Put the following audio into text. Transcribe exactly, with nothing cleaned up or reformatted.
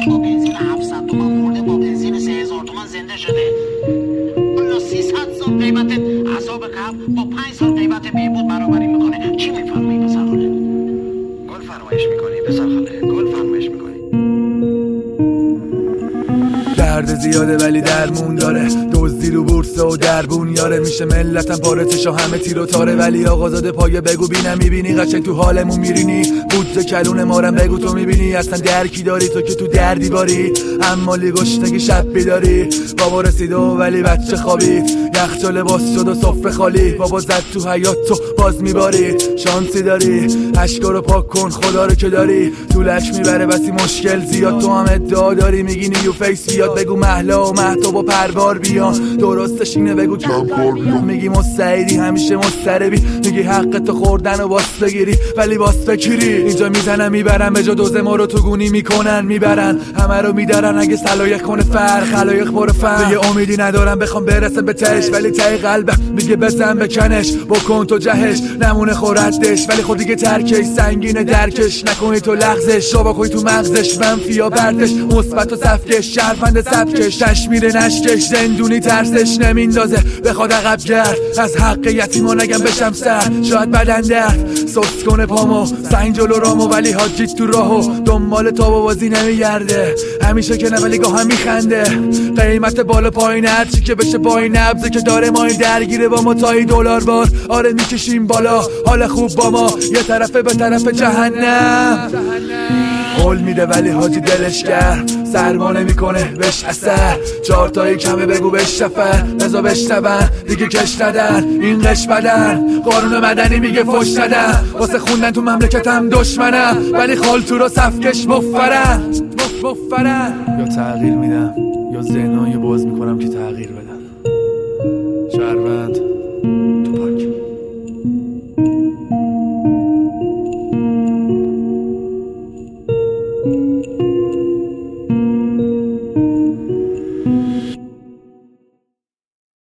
با بنزین هفتصد تومن مرده، با بنزین سه هزار تومن زنده شده. الا سیصد سال قیمت عذاب قبر با پنج سال قیمت بهبود برابری میکنه. چی میفرمایی پسر خاله؟ گل فرمایش میکنی پسر خاله، گل فرمایش میکنی. درد زیاده ولی درمون داره، دزدی رو بورسه و دربون یاره. میشه ملتم پاره چشا همه تیر و تاره، ولی آقازاده پایه بگو بینم میبینی قشنگ تو حالمون میرینی. بودز کلون مارم بگو تو میبینی اصلا درکی داری تو که تو دردی باری. اما گشنگی شب بیداری، بابا رسید و ولی بچه خوابید. یخچال لباس شد و سفره خالی، بابا زد تو حیات تو باز میباری. شانسی داری اشکا رو پاک کن خدا رو که داری، طولش میبره بسی مشکل زیاد. تو هم ادعا داری میگی نیو فیس بیاد، بگو محلا و مهتاب و پروار بیان. درستش اینه بگو کم کار بیان. میگی مستعدی همیشه مستربی، میگی حق تو خوردن و باس بگیری ولی باس بگیری. اینجا میزنن میبرن به جا دوزه ما رو تو گونی میکنن میبرن، همه رو میدارن اگه سلایق کنه فر خلایق پر فر. میگه امیدی ندارم بخوام برسم به تهش، ولی ته قلبم میگه بزن بکنش بکن تو جهش. نمونه خوردش ولی خود دیگه ترکش، سنگینه درکش نکنی تو لغزش. شابا کوی تو مغزش منفی یا بردش، مثبت و صفکش شرفند سبکش. تشمیر نشکش زندونی ترسش نمیندازه بخواد عقب گرد. از حق یتیما نگم بشم سر، شاید بدن درد سوس کنه پامو سنگ جلو رامو، ولی حاجیت تو راهو دنبال تابو بازی نمیگرده. همیشه که نه ولی گاه هم میخنده. قیمت بالا پایین هرچی که بشه با این نبضه که داره ما این درگیره با ما تایی دلار بار. آره میکشیم بالا حال خوب با ما، یه طرفه به طرف جهنم. قول میده ولی حاجی دلش کرد، سرما نمیکنه بهش اثر. چهار تایی کمه بگو بهش شفر، بزا بشنون دیگه کش ندن این قش بدن. قانون مدنی میگه فش ندن، واسه خوندن تو مملکتم دشمنم، ولی خالتو رو صفکش مفرن مفرن. یا تغییر میدم یا ذهنای باز میکنم که تغییر بدن.